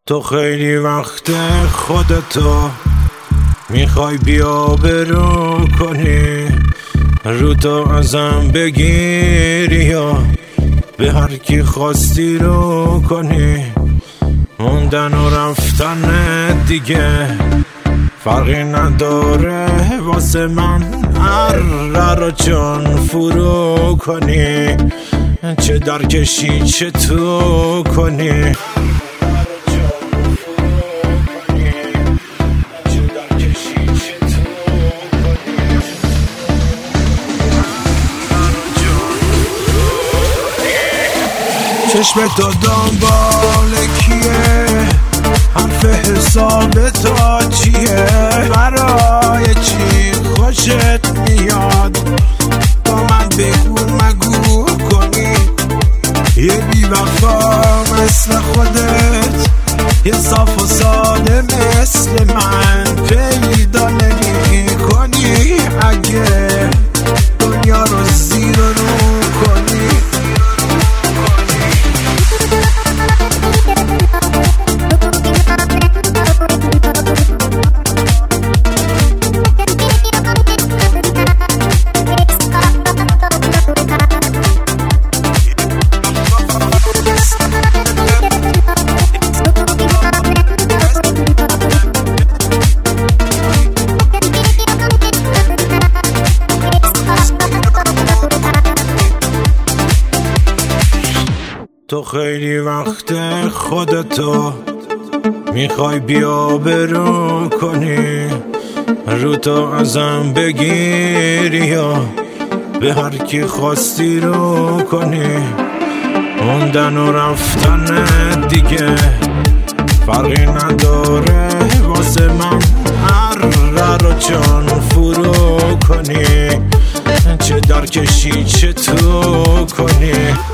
تو خیلی وقت خودتو میخوای بیا برو کنی، رو تو ازم بگیری یا به هر کی خواستی رو کنی. موندن و رفتن دیگه فرقی نداره واسه من، هر رو چون فرو کنی، چه درکشی چه تو کنی. چشم تو دنبال کیه؟ حرف حساب تا چیه؟ برای چی خوشت میاد؟ با من بگو مگو کنی. یه بی‌وفا مثل خودت، یه صاف و ساده مثل من پیدا نمی کنی. اگه دنیا رو زیر و رو کنی، تو خیلی وقت خودتو میخوای بیا برو کنی، رو تو ازم بگیری یا به هر کی خواستی رو کنی. موندن و رفتن دیگه فرقی نداره واسه من، هر رو چون فرو کنی، چه درکشی چه تو کنی.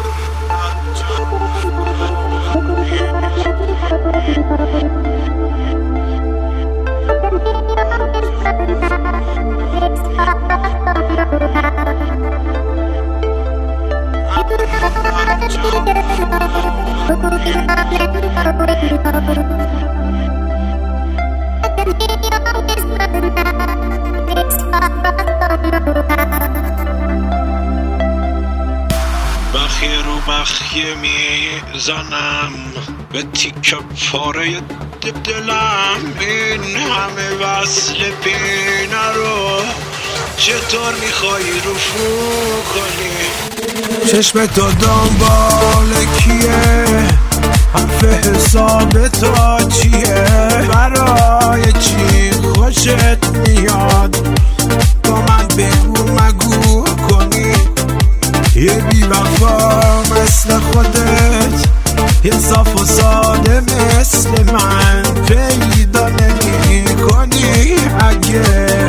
بخیه رو بخیه میزنم به تیکه پاره دلم، این همه وصل پینه رو چطور میخوای رفو کنی؟ چشم تو دنبال کیه؟ حرف حساب تا چیه؟ برای چی خوشت میاد؟ با من بگو مگو کنی. یه بی‌وفا مثل خودت، یه صاف و ساده مثل من پیدا نمی کنی. اگه